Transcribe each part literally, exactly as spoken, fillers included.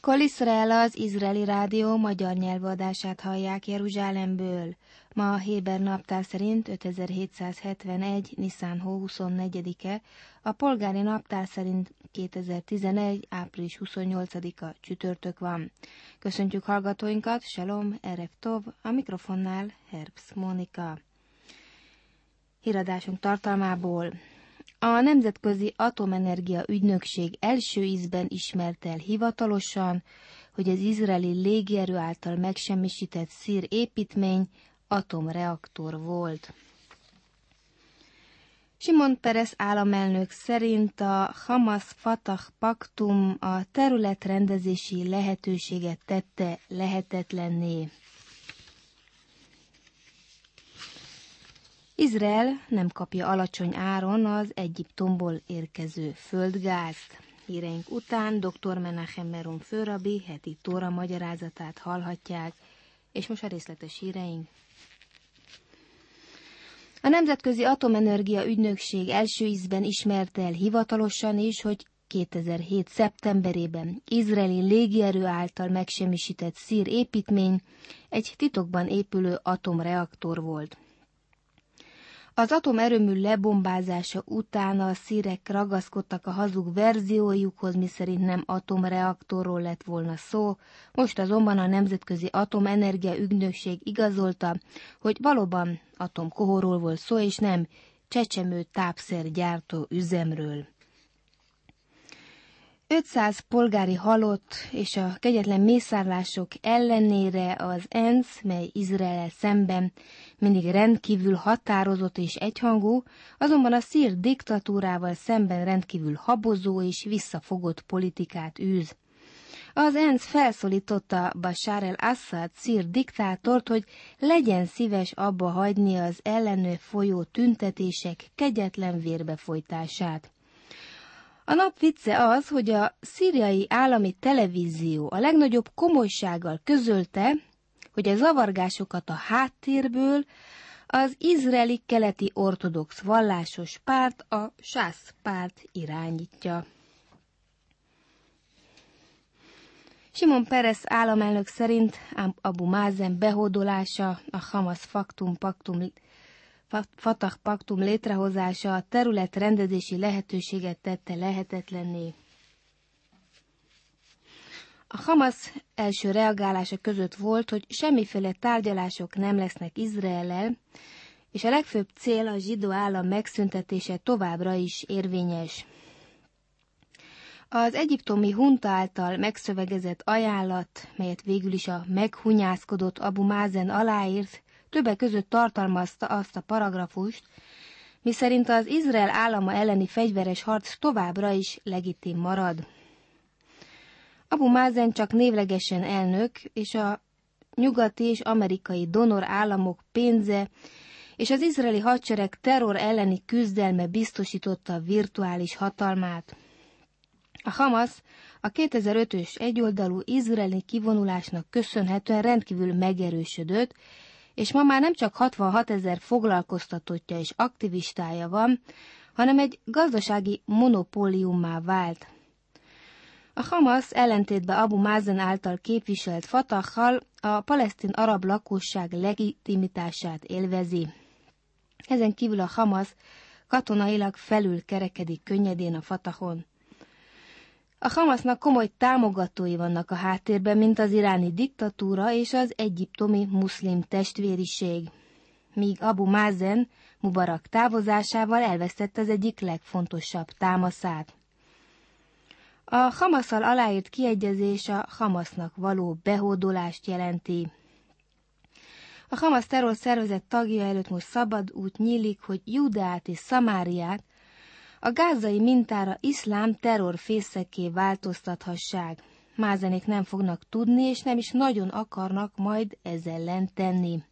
Kol Iszrael, az izraeli rádió magyar nyelvű adását hallják Jeruzsálemből. Ma a héber naptár szerint ötezer-hétszázhetvenegy. Niszán hó huszonnegyedike, a polgári naptár szerint kétezer-tizenegy. április huszonnyolcadika csütörtök van. Köszöntjük hallgatóinkat, Shalom, Erev Tov, a mikrofonnál Herbst Mónika. Híradásunk tartalmából: a Nemzetközi Atomenergia Ügynökség első ízben ismerte el hivatalosan, hogy az izraeli légierő által megsemmisített szír építmény atomreaktor volt. Simon Peres államelnök szerint a Hamas-Fatah paktum a területrendezési lehetőséget tette lehetetlenné. Izrael nem kapja alacsony áron az Egyiptomból érkező földgázt. Híreink után dr. Menachem Meron főrabi heti tóra magyarázatát hallhatják, és most a részletes híreink. A Nemzetközi Atomenergia Ügynökség első ízben ismerte el hivatalosan is, hogy kétezer-hét. szeptemberében izraeli légierő által megsemmisített szír építmény egy titokban épülő atomreaktor volt. Az atomerőmű lebombázása után a szírek ragaszkodtak a hazug verziójukhoz, miszerint nem atomreaktorról lett volna szó, most azonban a Nemzetközi Atomenergia Ügynökség igazolta, hogy valóban atomkohóról volt szó, és nem csecsemő tápszergyártó üzemről. ötszáz polgári halott és a kegyetlen mészárlások ellenére az ENSZ, mely Izraellel szemben mindig rendkívül határozott és egyhangú, azonban a szír diktatúrával szemben rendkívül habozó és visszafogott politikát űz. Az ENSZ felszólította Bashar el-Assad szír diktátort, hogy legyen szíves abba hagyni az ellenő folyó tüntetések kegyetlen vérbefolytását. A nap vicce az, hogy a szíriai állami televízió a legnagyobb komolysággal közölte, hogy a zavargásokat a háttérből az izraeli keleti ortodox vallásos párt, a sász párt irányítja. Simon Peres államelnök szerint Abu Mazen behódolása, a Hamas faktum paktum Fatah paktum létrehozása a területrendezési lehetőséget tette lehetetlenné. A Hamas első reagálása között volt, hogy semmiféle tárgyalások nem lesznek Izraellel, és a legfőbb cél a zsidó állam megszüntetése továbbra is érvényes. Az egyiptomi hunta által megszövegezett ajánlat, melyet végül is a meghunyászkodott Abu Mazen aláírt, többek között tartalmazta azt a paragrafust, miszerint az Izrael állama elleni fegyveres harc továbbra is legitim marad. Abu Mazen csak névlegesen elnök, és a nyugati és amerikai donor államok pénze és az izraeli hadsereg terror elleni küzdelme biztosította a virtuális hatalmát. A Hamas a kétezer-ötös egyoldalú izraeli kivonulásnak köszönhetően rendkívül megerősödött, és ma már nem csak hatvanhatezer foglalkoztatottja és aktivistája van, hanem egy gazdasági monopóliummá vált. A Hamas ellentétben Abu Mazen által képviselt Fatahhal a palesztin arab lakosság legitimitását élvezi. Ezen kívül a Hamas katonailag felül kerekedik könnyedén a Fatahon. A Hamasnak komoly támogatói vannak a háttérben, mint az iráni diktatúra és az egyiptomi muszlim testvériség, míg Abu Mazen Mubarak távozásával elvesztette az egyik legfontosabb támaszát. A Hamasszal aláírt kiegyezés a Hamasnak való behódolást jelenti. A Hamas terrorszervezet tagja előtt most szabad út nyílik, hogy Judeát és Szamáriát a gázai mintára iszlám terrorfészeké változtathassák. Mázenék nem fognak tudni, és nem is nagyon akarnak majd ezzel ellen tenni.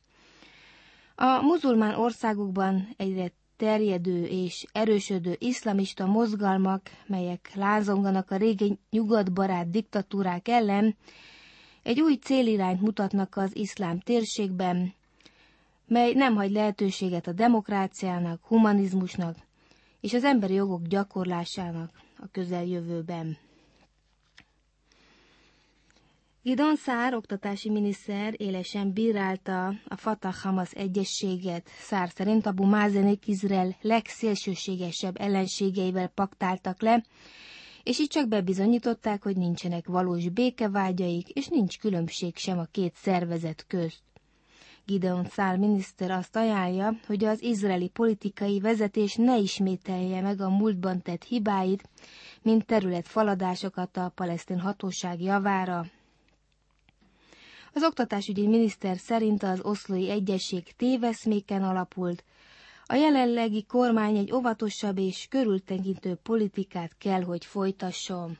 A muzulmán országokban egyre terjedő és erősödő iszlamista mozgalmak, melyek lázonganak a régi nyugatbarát diktatúrák ellen, egy új célirányt mutatnak az iszlám térségben, mely nem hagy lehetőséget a demokráciának, humanizmusnak és az emberi jogok gyakorlásának a közeljövőben. Gideon Szár oktatási miniszter élesen bírálta a Fatah-Hamas egyességet. Szár szerint Abu Mázenék Izrael legszélsőségesebb ellenségeivel paktáltak le, és így csak bebizonyították, hogy nincsenek valós békevágyaik, és nincs különbség sem a két szervezet közt. Gideon Szár miniszter azt ajánlja, hogy az izraeli politikai vezetés ne ismételje meg a múltban tett hibáit, mint területfaladásokat a palesztin hatóság javára. Az oktatásügyi miniszter szerint az oszlói egyesség téveszméken alapult. A jelenlegi kormány egy óvatosabb és körültekintő politikát kell, hogy folytasson.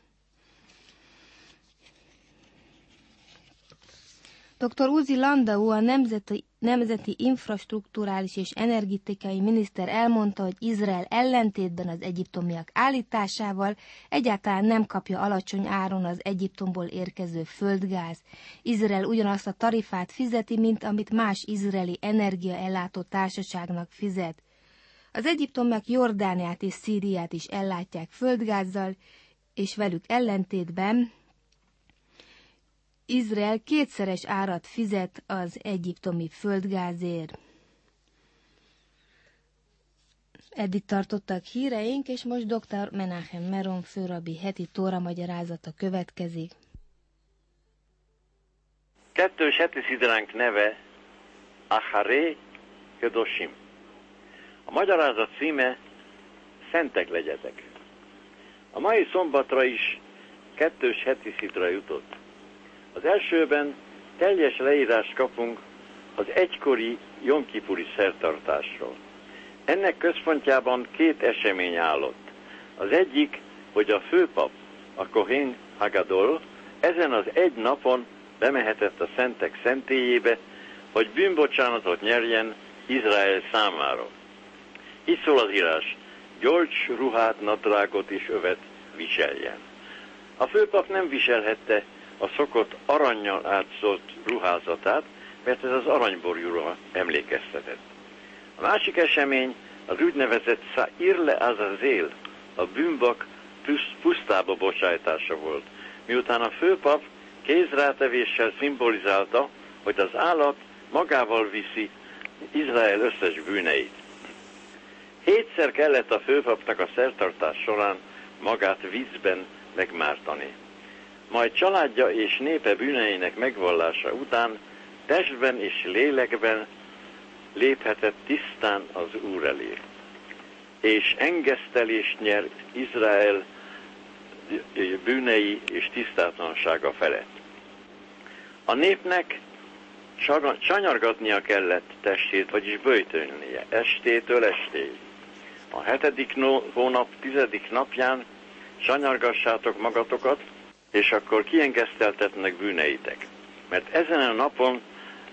doktor Uzi Landau, a Nemzeti, Nemzeti Infrastrukturális és Energetikai Miniszter elmondta, hogy Izrael ellentétben az egyiptomiak állításával egyáltalán nem kapja alacsony áron az Egyiptomból érkező földgáz. Izrael ugyanazt a tarifát fizeti, mint amit más izraeli energiaellátó társaságnak fizet. Az egyiptomiak Jordániát és Szíriát is ellátják földgázzal, és velük ellentétben Izrael kétszeres árat fizet az egyiptomi földgázért. Eddig tartottak híreink, és most doktor Menachem Meron főrabbi heti tóra magyarázata következik. Kettős heti szidránk neve Acharei Kedoshim. A magyarázat címe Szentek legyetek. A mai szombatra is kettős heti szidra jutott. Az elsőben teljes leírást kapunk az egykori jomkipuri szertartásról. Ennek központjában két esemény állott. Az egyik, hogy a főpap, a Kohen Hagadol ezen az egy napon bemehetett a szentek szentélyébe, hogy bűnbocsánatot nyerjen Izrael számára. Így szól az írás, gyolcs ruhát, nadrágot és övet viseljen. A főpap nem viselhette a szokott arannyal átszolt ruházatát, mert ez az aranyborjúra emlékeztetett. A másik esemény az úgynevezett Sa'ir Azazel, a bűnbak pusztába bocsájtása volt, miután a főpap kézrátevéssel szimbolizálta, hogy az állat magával viszi Izrael összes bűneit. Hétszer kellett a főpapnak a szertartás során magát vízben megmártani. Majd családja és népe bűneinek megvallása után testben és lélekben léphetett tisztán az Úr elé, és engesztelést nyert Izrael bűnei és tisztátlansága felett. A népnek csanyargatnia kellett testét, vagyis böjtölnie, estétől estéig. A hetedik hónap tizedik napján csanyargassátok magatokat, és akkor kiengeszteltetnek bűneitek. Mert ezen a napon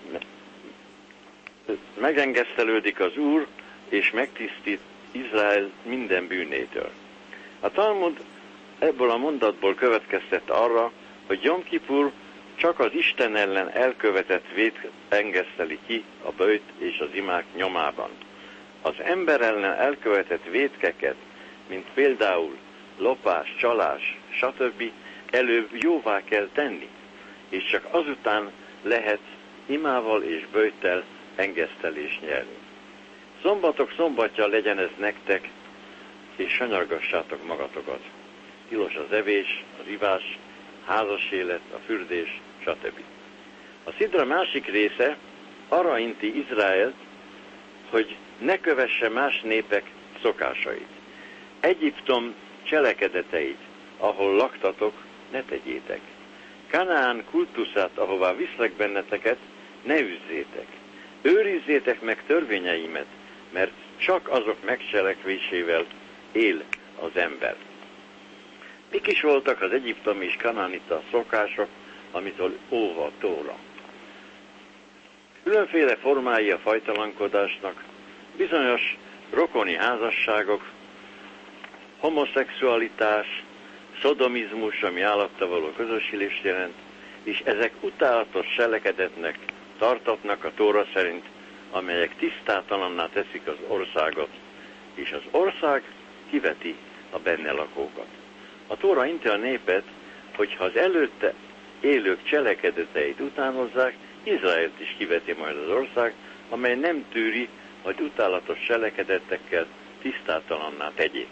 megengesztelődik az Úr, és megtisztít Izrael minden bűnétől. A Talmud ebből a mondatból következtet arra, hogy Jom Kipur csak az Isten ellen elkövetett vét engeszteli ki a böjt és az imák nyomában. Az ember ellen elkövetett vétkeket, mint például lopás, csalás, stb. Előbb jóvá kell tenni, és csak azután lehet imával és böjttel engesztelést nyerni. Szombatok szombatja legyen ez nektek, és sanyargassátok magatokat. Tilos az evés, az ivás, házas élet, a fürdés, stb. A szidra másik része arra inti Izraelt, hogy ne kövesse más népek szokásait. Egyiptom cselekedeteit, ahol laktatok, ne tegyétek. Kanaán kultuszát, ahová viszlek benneteket, ne üzzétek. Őrizzétek meg törvényeimet, mert csak azok megcselekvésével él az ember. Mik is voltak az egyiptomi és kanánita szokások, amitől óva a Tóra? Különféle formái a fajtalankodásnak, bizonyos rokoni házasságok, homoszexualitás, szodomizmus, ami állattal való közösülést jelent, és ezek utálatos cselekedetnek tartatnak a Tóra szerint, amelyek tisztátalanná teszik az országot, és az ország kiveti a benne lakókat. A Tóra inti a népet, hogy ha az előtte élők cselekedeteit utánozzák, Izraelt is kiveti majd az ország, amely nem tűri, hogy utálatos cselekedetekkel tisztátalanná tegyék.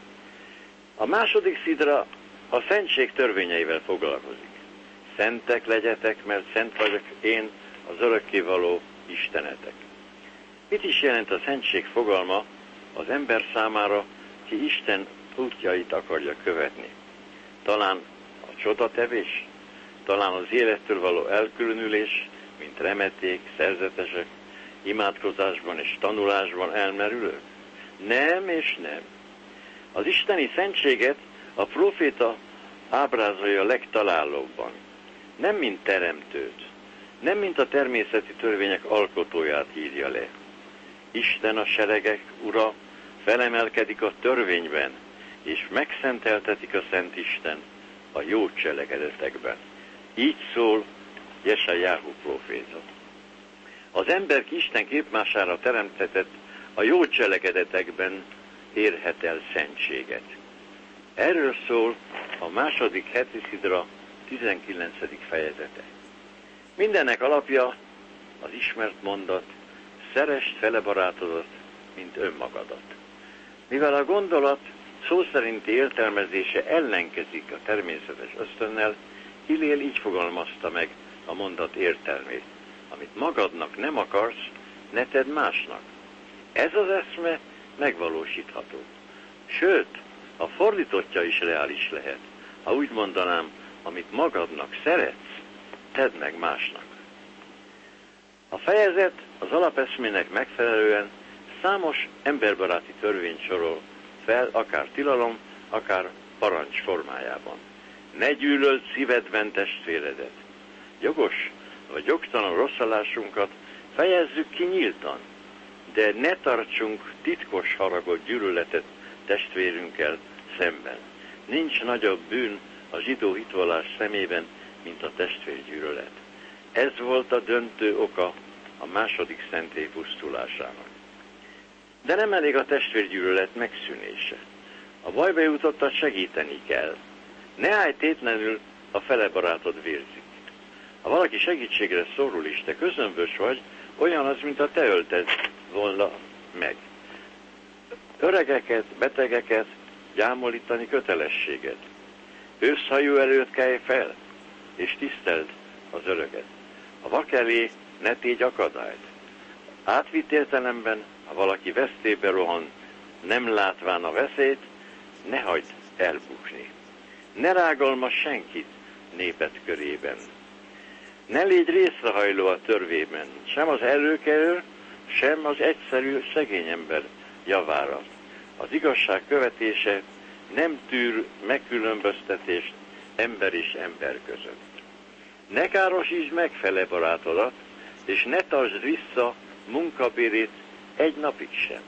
A második szidra a szentség törvényeivel foglalkozik. Szentek legyetek, mert szent vagyok én, az örökkévaló Istenetek. Mit is jelent a szentség fogalma az ember számára, ki Isten útjait akarja követni? Talán a csodatevés? Talán az élettől való elkülönülés, mint remeték, szerzetesek, imádkozásban és tanulásban elmerülők? Nem és nem. Az isteni szentséget a próféta ábrázolja legtalálóbban. Nem mint teremtőt, nem mint a természeti törvények alkotóját írja le. Isten a seregek ura felemelkedik a törvényben, és megszenteltetik a Szent Isten a jó cselekedetekben. Így szól Jesajáhu próféta. Az ember Isten képmására teremtetett a jó cselekedetekben érhet el szentséget. Erről szól a második heti szidra tizenkilencedik fejezete. Mindennek alapja az ismert mondat, szeresd fele barátodat, mint önmagadat. Mivel a gondolat szó szerinti értelmezése ellenkezik a természetes ösztönnel, Hillél így fogalmazta meg a mondat értelmét. Amit magadnak nem akarsz, ne tedd másnak. Ez az eszme megvalósítható. Sőt, a fordítottja is reális lehet. Ha úgy mondanám, amit magadnak szeretsz, tedd meg másnak. A fejezet az alapeszmének megfelelően számos emberbaráti törvényt sorol fel, akár tilalom, akár parancs formájában. Ne gyűlöld szívedben testvéredet. Jogos vagy jogtalan rosszallásunkat fejezzük ki nyíltan, de ne tartsunk titkos haragot, gyűlöletet testvérünkkel szemben. Nincs nagyobb bűn a zsidó hitvallás szemében, mint a testvérgyűlölet. Ez volt a döntő oka a második szentély pusztulásának. De nem elég a testvérgyűlölet megszűnése. A bajba jutottat segíteni kell. Ne állj tétlenül, a fele barátod vérzik. Ha valaki segítségre szorul is, te közömbös vagy, olyan az, mint a te ölted volna meg. Öregeket, betegeket gyámolítani kötelességed. Őszhajú előtt kelj fel, és tiszteld az öreget. A vak elé ne tégy akadályt. Átvitt értelemben, ha valaki vesztébe rohan, nem látván a veszélyt, ne hagyd elbukni. Ne rágalma senkit néped körében. Ne légy részrehajló a törvényben, sem az előkelő, sem az egyszerű szegény ember javára. Az igazság követése nem tűr megkülönböztetést ember és ember között. Ne károsítsd meg fele barátodat, és ne tartsd vissza munkabérét egy napig sem.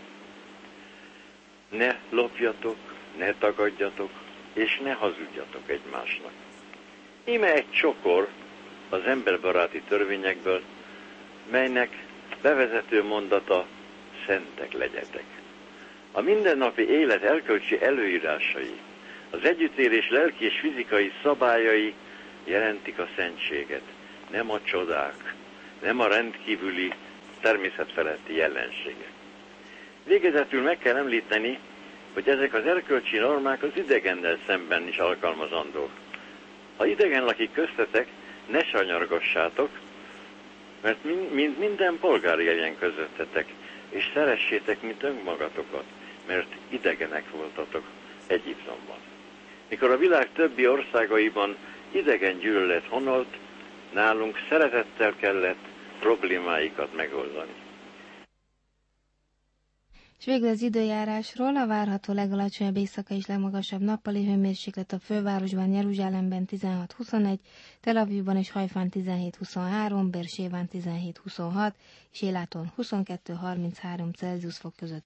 Ne lopjatok, ne tagadjatok, és ne hazudjatok egymásnak. Íme egy csokor az emberbaráti törvényekből, melynek bevezető mondata szentek legyetek. A mindennapi élet erkölcsi előírásai, az együttélés lelki és fizikai szabályai jelentik a szentséget, nem a csodák, nem a rendkívüli természetfeletti jelenségek. Végezetül meg kell említeni, hogy ezek az erkölcsi normák az idegennel szemben is alkalmazandók. Ha idegen lakik köztetek, ne sanyargassátok, mert mind minden polgár éljen közöttetek, és szeressétek, mint önmagatokat, mert idegenek voltatok Egyiptomban. Mikor a világ többi országaiban idegen gyűlölet honolt, nálunk szeretettel kellett problémáikat megoldani. És végül az időjárásról: a várható legalacsonyabb éjszaka és legmagasabb nappali hőmérséklet a fővárosban, Jeruzsálemben tizenhat huszonegy, Tel Avivban és Hajfán tizenhét huszonhárom, Beerséván tizenhét huszonhat, és Éláton huszonkettő harminchárom Celsius fok között.